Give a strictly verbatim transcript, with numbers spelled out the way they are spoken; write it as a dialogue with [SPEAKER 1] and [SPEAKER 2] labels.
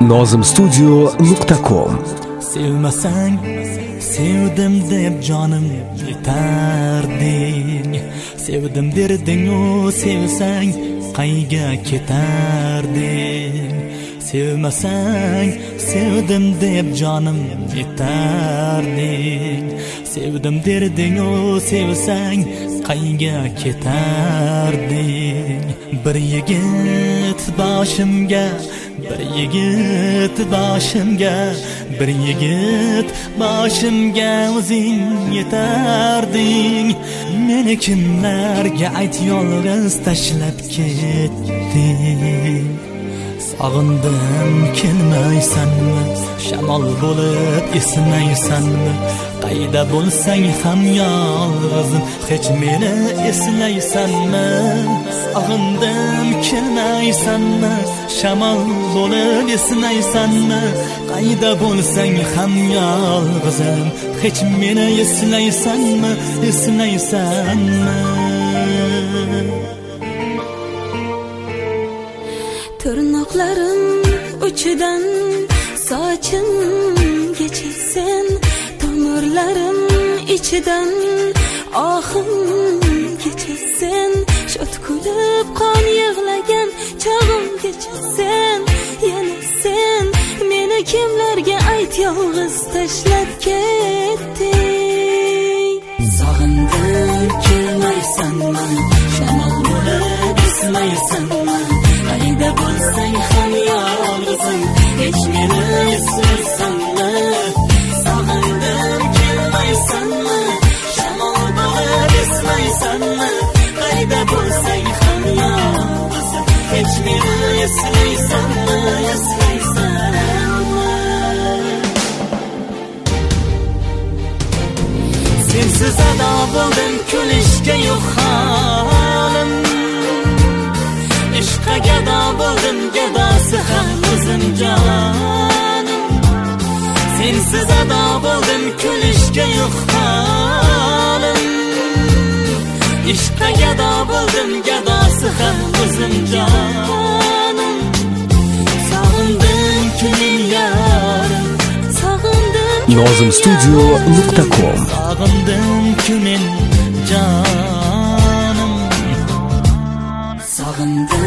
[SPEAKER 1] nozim studio nuqta com.
[SPEAKER 2] Sevmasang sevdim deb jonim yetarding, sevdim derding o sevsang qayga ketarding. Sevmasang sevdim deb jonim yetarding, sevdim derding o sevsang qayga ketarding. Bir yigit boshimga, bir yigit boshimga, bir yigit boshimga o'zing yetarding. Meni kimlarga ayt yolg'iz tashlab ketding. Sog'indim kelmaysanmi, shamol bo'lib esmaysanmi? Qayda bo'lsang ham yolg'izim, hech meni eslaysanmi? Sog'indim kelmaysanmi, shamol bo'lib esmaysanmi? Qayda bo'lsang ham yolg'izim, hech meni eslaysanmi, eslaysanmi?
[SPEAKER 3] Tırnaqlarim uchidan sochimgacha sen, tomirlarim ichidan ohimgacha sen, shod kulib qon yig'lagan chog'imgacha sen, yana sen. Meni kimlarga ayt yolg'iz tashlab ketding.
[SPEAKER 2] Sog'indim kelmaysanmi, shamol bo'lib esmaysanmi? Qayda bo'lsang ham yolg'izim, hech meni eslaysanmi? Sog'indim kelmaysanmi, shamol bo'lib esmaysanmi? Qayda bo'lsang ham yolg'izim, hech meni eslaysanmi, eslaysanmi? Sensiz ado bo'ldim, kulishga yo'q holim. Ishqa gado bo'ldim, gadosi ham o'zim jonim. Sensiz ado bo'ldim, kulishga yo'q holim. Ishqa gado bo'ldim, gadosi ham o'zim jonim. Sog'indim kuning yorim, sog'indim
[SPEAKER 1] nozim studio nuqta com.
[SPEAKER 2] Sog'indim kuning jonim, sog'indim